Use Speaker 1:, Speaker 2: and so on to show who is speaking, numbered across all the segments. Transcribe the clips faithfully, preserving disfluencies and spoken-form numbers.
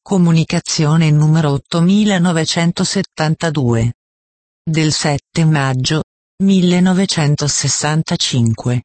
Speaker 1: Comunicazione numero ottomilanovecentosettantadue. Del sette maggio millenovecentosessantacinque.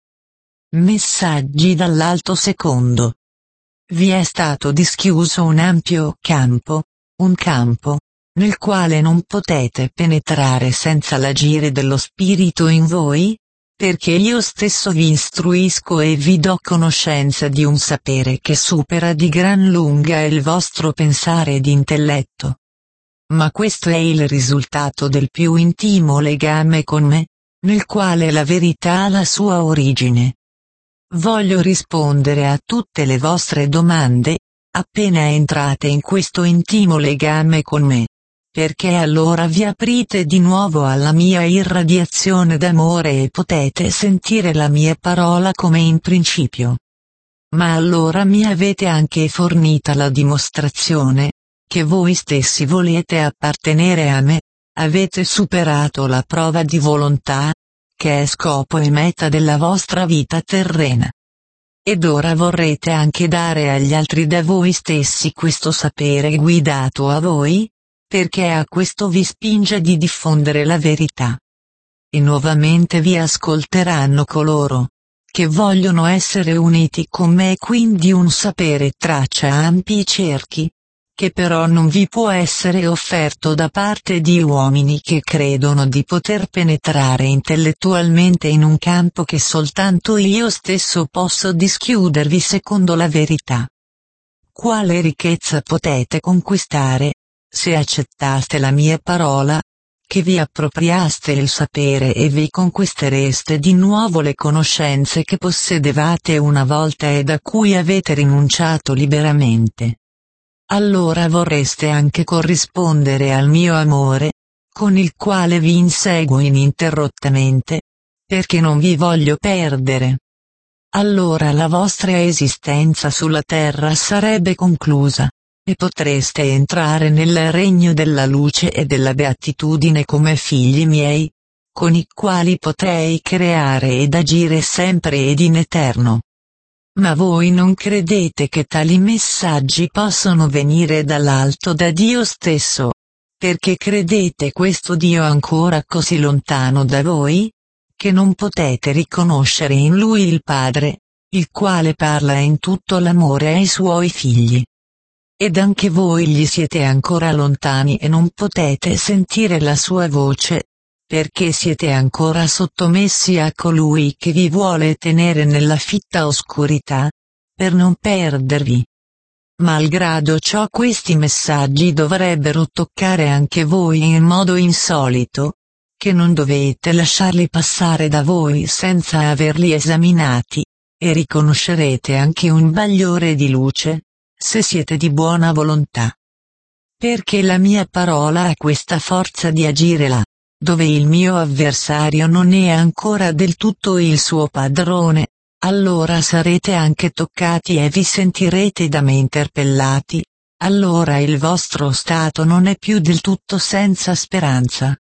Speaker 1: Messaggi dall'alto secondo. Vi è stato dischiuso un ampio campo, un campo, nel quale non potete penetrare senza l'agire dello Spirito in voi? Perché io stesso vi istruisco e vi do conoscenza di un sapere che supera di gran lunga il vostro pensare ed intelletto. Ma questo è il risultato del più intimo legame con me, nel quale la verità ha la sua origine. Voglio rispondere a tutte le vostre domande, appena entrate in questo intimo legame con me. Perché allora vi aprite di nuovo alla mia irradiazione d'amore e potete sentire la mia parola come in principio. Ma allora mi avete anche fornita la dimostrazione, che voi stessi volete appartenere a me, avete superato la prova di volontà, che è scopo e meta della vostra vita terrena. Ed ora vorrete anche dare agli altri da voi stessi questo sapere guidato a voi? Perché a questo vi spinge di diffondere la verità. E nuovamente vi ascolteranno coloro che vogliono essere uniti con me e quindi un sapere traccia ampi cerchi, che però non vi può essere offerto da parte di uomini che credono di poter penetrare intellettualmente in un campo che soltanto io stesso posso dischiudervi secondo la verità. Quale ricchezza potete conquistare? Se accettaste la mia parola, che vi appropriaste il sapere e vi conquistereste di nuovo le conoscenze che possedevate una volta e da cui avete rinunciato liberamente. Allora vorreste anche corrispondere al mio amore, con il quale vi inseguo ininterrottamente, perché non vi voglio perdere. Allora la vostra esistenza sulla terra sarebbe conclusa. E potreste entrare nel regno della luce e della beatitudine come figli miei, con i quali potrei creare ed agire sempre ed in eterno. Ma voi non credete che tali messaggi possono venire dall'alto da Dio stesso, perché credete questo Dio ancora così lontano da voi, che non potete riconoscere in Lui il Padre, il quale parla in tutto l'amore ai Suoi figli. Ed anche voi gli siete ancora lontani e non potete sentire la sua voce, perché siete ancora sottomessi a colui che vi vuole tenere nella fitta oscurità, per non perdervi. Malgrado ciò questi messaggi dovrebbero toccare anche voi in modo insolito, che non dovete lasciarli passare da voi senza averli esaminati, e riconoscerete anche un bagliore di luce, se siete di buona volontà. Perché la mia parola ha questa forza di agire là, dove il mio avversario non è ancora del tutto il suo padrone, allora sarete anche toccati e vi sentirete da me interpellati, allora il vostro stato non è più del tutto senza speranza.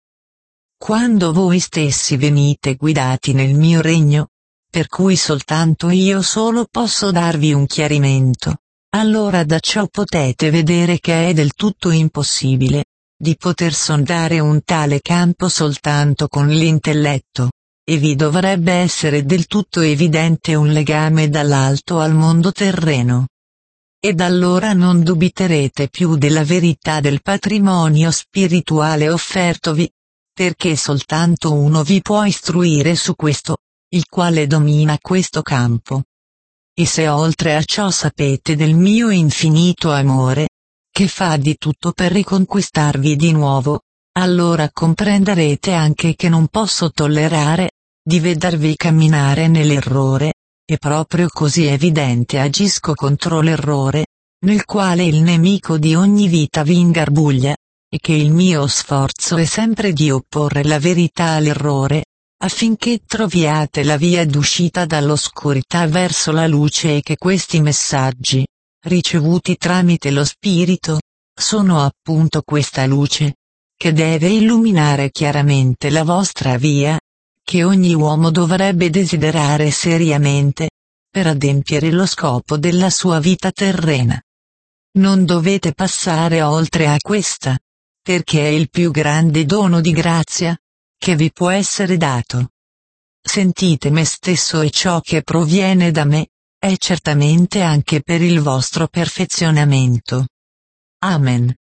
Speaker 1: Quando voi stessi venite guidati nel mio regno, per cui soltanto io solo posso darvi un chiarimento, allora da ciò potete vedere che è del tutto impossibile, di poter sondare un tale campo soltanto con l'intelletto, e vi dovrebbe essere del tutto evidente un legame dall'alto al mondo terreno. Ed allora non dubiterete più della verità del patrimonio spirituale offertovi, perché soltanto uno vi può istruire su questo, il quale domina questo campo. E se oltre a ciò sapete del mio infinito amore, che fa di tutto per riconquistarvi di nuovo, allora comprenderete anche che non posso tollerare, di vedervi camminare nell'errore, e proprio così evidente agisco contro l'errore, nel quale il nemico di ogni vita vi ingarbuglia, e che il mio sforzo è sempre di opporre la verità all'errore, affinché troviate la via d'uscita dall'oscurità verso la luce e che questi messaggi, ricevuti tramite lo Spirito, sono appunto questa luce, che deve illuminare chiaramente la vostra via, che ogni uomo dovrebbe desiderare seriamente, per adempiere lo scopo della sua vita terrena. Non dovete passare oltre a questa, perché è il più grande dono di grazia che vi può essere dato. Sentite me stesso e ciò che proviene da me è certamente anche per il vostro perfezionamento. Amen.